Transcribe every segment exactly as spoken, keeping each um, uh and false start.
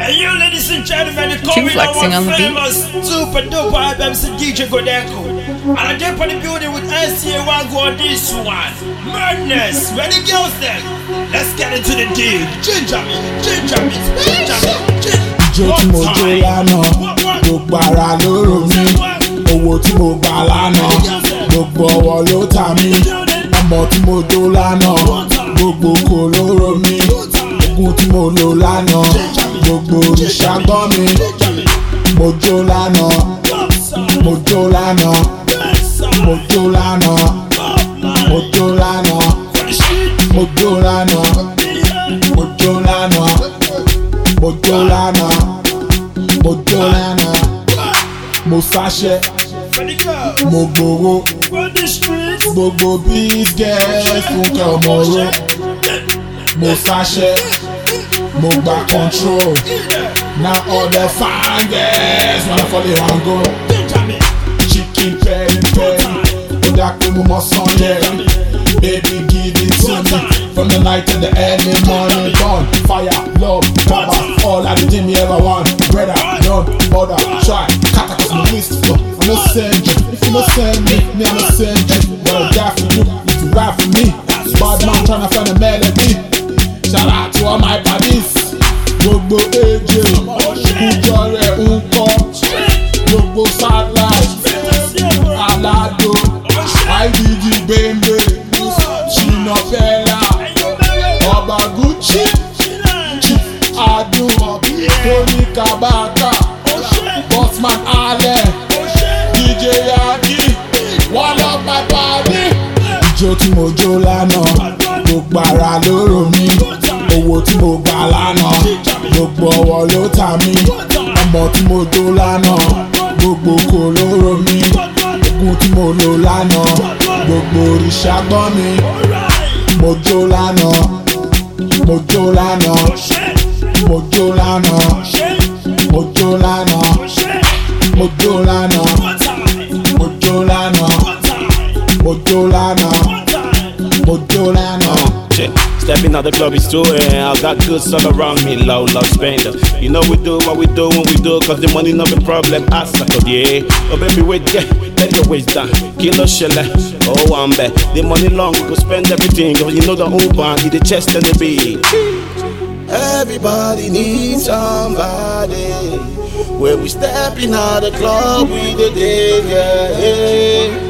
And you, ladies and gentlemen, the coming flexing on the beat. famous super duper M C D J Godeko. And I jump on the building with S C A one go on this one. Madness, where the girls then? Let's get into the deal. Ginger me, ginger me, ginger me, ginger me. Ijó tí mo jó lánàá, gbogbo ara ló rò mí. Owó tí mo gbà lánàá, gbogbo ọwọ́ ló tà mí. Ọmọ tí mo jó lánàá, gbogbo kò ló rò mí. Ogun tí mo lò lánàá, gbogbo òrìṣà gbọ́ mi. Mo jó lánàá, mo jó lánàá, mo jó lánàá, mo jó lánàá, mo jó lánàá, mo jó lánàá, mo jó lánàá, mo jó lánàá, mo sáṣẹ́, mo gbowó, gbogbo big girls fúnkẹ́ ọmọ oró. Mo sáṣẹ́, mo gba control. Now all the fine girls wanna follow and go. Chicken peri peri, ó dá pé mo mọ sàn yẹn. Baby give it to me, from the night to the early morning. Burn, fire, love, power, all I did me ever want. Brother, don't bother, try, kata cause my waist flow. I'm not send you, if you not send me, me I'm not send you. But I die for you, if you ride for me. Bad man tryna find a melody. Shout out to all my buddies. Gbogbo A J, Kújọ rẹ̀ ń kọ́. Gbogbo satellite, Alado, I D G Bembe, Shina Fela, Ọba Gucci, Chief Adu, Tony Kabaka, Bossman Allen, D J Yaki, one of my body. Ijó tí mo jó lánàá, gbogbo ara ló rò mí. Owó tí mo gbà lánàá, gbogbo ọwọ́ ló tà mí. Ọmọ tí mo jó lánàá, gbogbo kò ló rò mí. Ogun tí mo lò lánàá, gbogbo òrìṣà gbọ́ mi. Mo jó lánàá, mo jó lánàá, mo jó lánàá, mo jó lánàá, mo jó lánàá, mo jó lánàá, mo jó lánàá, mo jó lánàá. Stepping out the club is too, eh? I got goods all around me, low, low spender. You know we do what we do when we do, cause the money not a problem. I suck up, yeah. Oh baby, wait, yeah, let your waist down. Kilo shella, oh I'm back. The money long, we go spend everything, cause you know the Uber, need the chest and the beat. Everybody needs somebody. When we stepping out the club, we the day, yeah.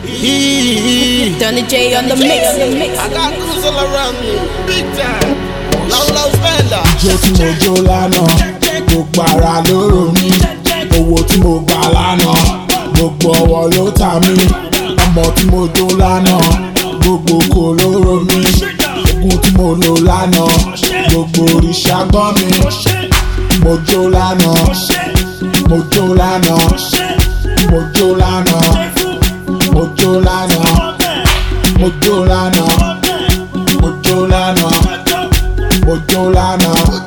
Donny J on the mix. I got goods all around me, big time. Low, low spender. Ijó tí mo jó lánàá, gbogbo ara ló rò mí. Owó tí mo gbà lánàá, gbogbo ọwọ́ ló tà mí. Ọmọ tí mo jó lánàá, gbogbo kò ló rò mí. Ogun tí mo lò lánàá, gbogbo òrìṣà gbọ́ mi. Mo jó lánàá, mo jó lánàá, mo jó lánàá, mo jó lánàá, mo jó lánàá, mo jó lánàá, mo jó lánàá.